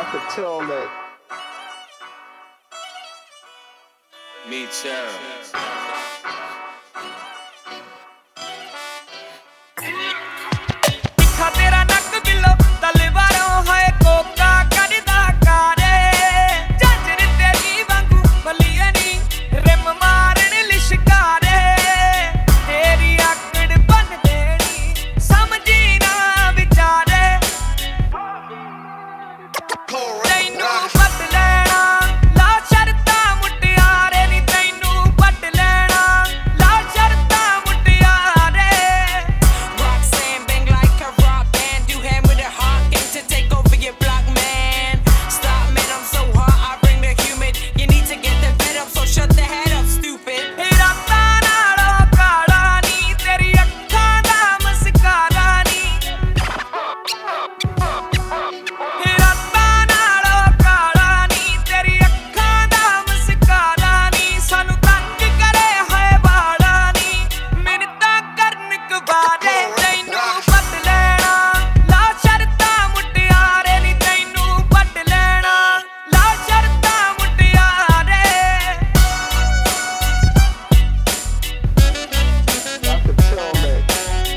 could tell that. Me too. ਤੇਰਾ ਨੱਕ ਬਿੱਲੋ ਤਲਵਾਰੋਂ ਹੈ ਕੋਕਾ ਕੱਢਦਾ ਕਾਰੇ ਝਾਂਜਰ ਤੇਰੀ ਵਾਂਗੂ ਬਲੀਏ ਨੀ ਰਿਮ ਮਾਰਨ ਲਿਸ਼ਕਾਰੇ ਤੇਰੀ ਆਕੜ ਬਨ ਦੇਣੀ ਸਮਝੀ ਨਾ ਵਿਚਾਰੇ ਤੈਨੂੰ ਪੱਟ ਲੈਣਾ ਲਾ ਸ਼ਰਤਾਂ ਮੁਟਿਆਰੇ ਨੀ ਤੈਨੂੰ ਪੱਟ ਲੈਣਾ ਲਾ ਸ਼ਰਤਾਂ ਮੁਟਿਆਰੇ Roxanne bang like a rock band. You hand with a hot game to take over your block, man. Stop, man, I'm so hot. I bring the humid. You need to get the bed up, so shut the head up, stupid. ਰਾਤਾਂ ਨਾਲੋਂ ਕਾਲਾ ਨੀ ਤੇਰੀ ਅੱਖਾਂ ਦਾ ਮਸਕਾਰਾ ਨੀ ਰਾਤਾਂ ਨਾਲੋਂ ਕਾਲਾ ਨੀ ਤੇਰੀ ਅੱਖਾਂ ਦਾ ਮਸਕਾਰਾ ਨੀ ਸਾਨੂੰ ਤੰਗ ਕਰੇ ਹੈ ਵਾਲਾ ਨੀ ਮਿੰਨਤਾਂ ਕਰਨ ਕਵਾਰੇ ਤੈਨੂੰ ਪੱਟ ਲੈਣਾ ਲਾ ਸ਼ਰਤਾਂ ਮੁਟਿਆਰੇ ਨੀ ਤੈਨੂੰ ਪੱਟ ਲੈਣਾ ਲਾ ਸ਼ਰਤਾਂ ਮੁਟਿਆਰੇ I could tell that.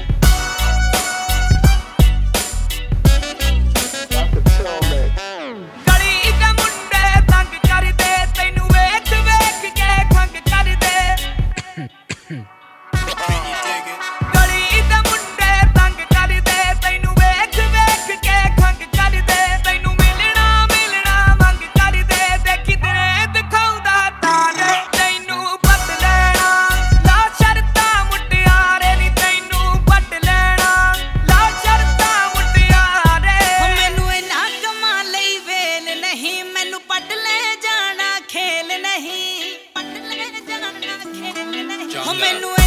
I could tell that. ਗਲੀ ਦੇ ਮੁੰਡੇ ਤੰਗ ਕਰਦੇ ਤੈਨੂੰ ਵੇਖ ਵੇਖ ਕੇ ਖੰਗ ਕਰਦੇ ਗਲੀ ਦੇ ਮੁੰਡੇ ਤੰਗ ਕਰਦੇ ਤੈਨੂੰ ਵੇਖ ਵੇਖ ਕੇ ਖੰਗ ਕਰਦੇ ਤੈਨੂੰ ਮਿਲਣਾ ਮਿਲਣਾ ਮੰਗ ਕਰਦੇ ਦੇਖੀ ਤੇਰੇ ਦਿਖਾਉਂਦਾ ਤਾਰੇ ਤੈਨੂੰ ਪੱਟ ਲੈਣਾ ਲਾ ਸ਼ਰਤਾਂ ਮੁਟਿਆਰੇ ਨੀ ਤੈਨੂੰ ਪੱਟ ਲੈਣਾ ਲਾ ਸ਼ਰਤਾਂ ਮੁਟਿਆਰੇ ਮੈਨੂੰ ਇਹਨਾਂ ਕੰਮਾਂ ਲਈ ਵੇਲ ਨਹੀਂ ਮੈਨੂੰ ਪੱਟ ਲੈ ਜਾਣਾ ਖੇਲ ਨਹੀਂ ਪੱਟ ਲੈ ਜਾਣਾ ਖੇਲ ਨਹੀਂ ਮੈਨੂੰ